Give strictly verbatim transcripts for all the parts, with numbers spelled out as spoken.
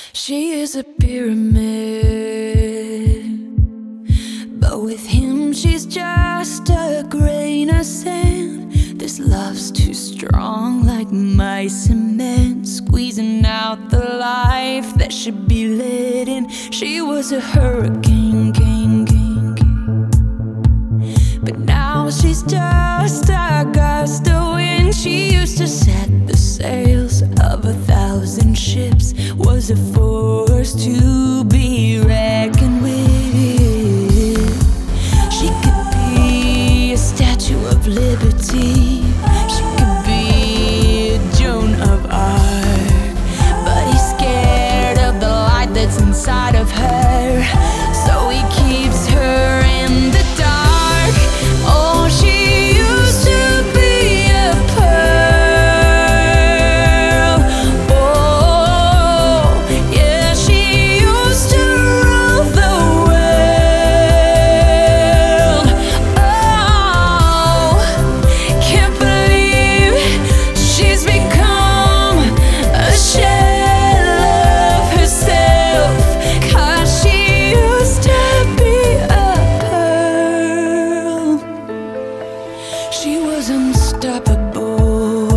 She is a pyramid, but with him she's just a grain of sand. This love's too strong, like my cement, squeezing out the life that should be lit in. She was a hurricane, king, king, king. But now she's just a gust of wind. She used to set the sails of a thousand ships, was a force to be reckoned with. She could be a statue of liberty, she could be a Joan of Arc, but he's scared of the light that's inside of her, so he keeps her in the dark. Oh, she used to be a pearl. Oh, yeah, she used to rule the world. Oh, can't believe she's become a shell of herself, 'cause she used to be a pearl. She was unstoppable,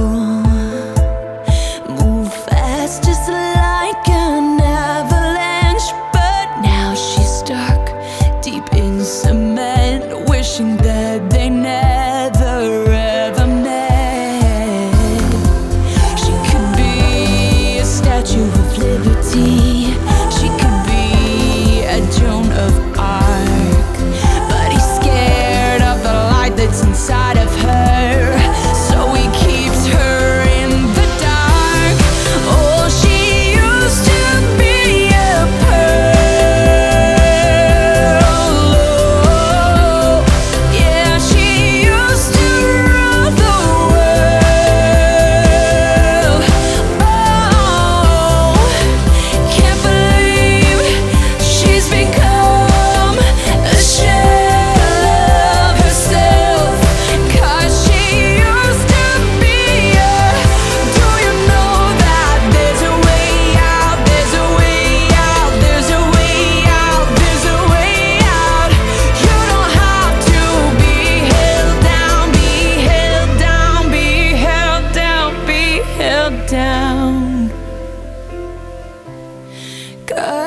move fast just like an avalanche, but now she's stuck deep in cement, wishing that they never ever met. She could be a statue of liberty, she could be a Joan of Arc, but he's scared of the light that's inside of her, so he keeps her in the dark. Oh, she used to be a pearl. Oh, yeah, she used to rule the world. Oh, can't believe she's become a shell of herself, 'cause she used to be a. Do you know that there's a way out, there's a way out, there's a way out, there's a way out. You don't have to be held down, be held down, be held down, be held down. 'Cause